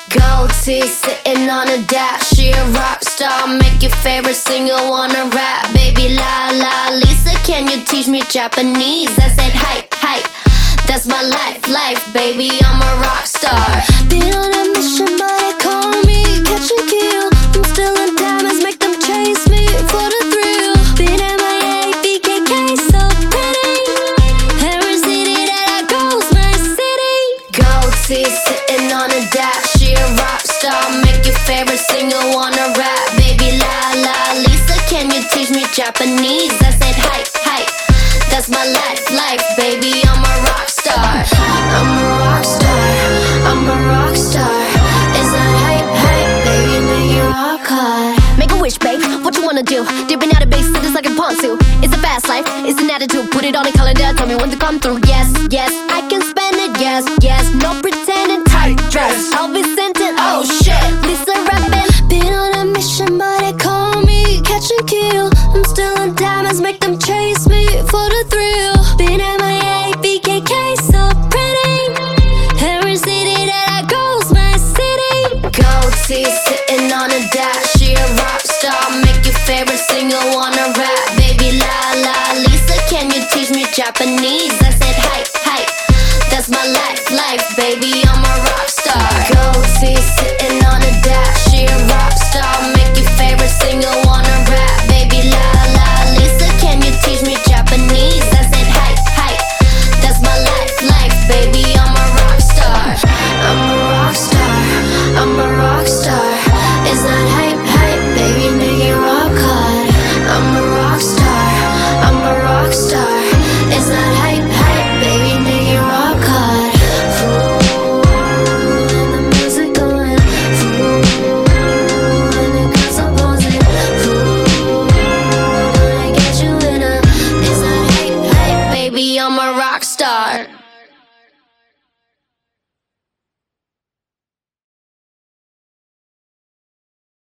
Gold teeth sitting on a dash. She a rock star, make your favorite singer wanna rap. Baby la la Lisa, can you teach me Japanese? I said hi, hi, that's my life, baby, I'm a rock star. Been on a mission but they call me catch and kill. I'm still in diamonds, make them chase me for the thrill. Been MIA, BKK, so pretty. Every city that I go's my city. Gold teeth sitting on a dash. She a rock star, make your favorite singer wanna rap. Baby la la Lisa, can you teach me Japanese? I said hi, hi, that's my life, baby, I'm a rock star. I'm a rock star, I'm a rock star. Is that hype, baby, make you rock hard. Make a wish, babe, what you wanna do? Dipping out of base, just like a ponzu. It's a fast life, it's an attitude. Put it on a calendar, tell me when to come through. Yes, yes, I can spend it, yes, yes. No pretending, tight dress, I'll be sent in, oh shit, Lisa rapping. Been on a mission but they call me catch and kill. I'm still in diamonds, make them chase me for the thrill. Been MIA, BKK, so pretty. Every city that I go's my city. Gold teeth sitting on a dash. She a rock star, make your favorite singer wanna rap. Baby la la Lisa, can you teach me Japanese? I said hi, hi, that's my life, baby, I'm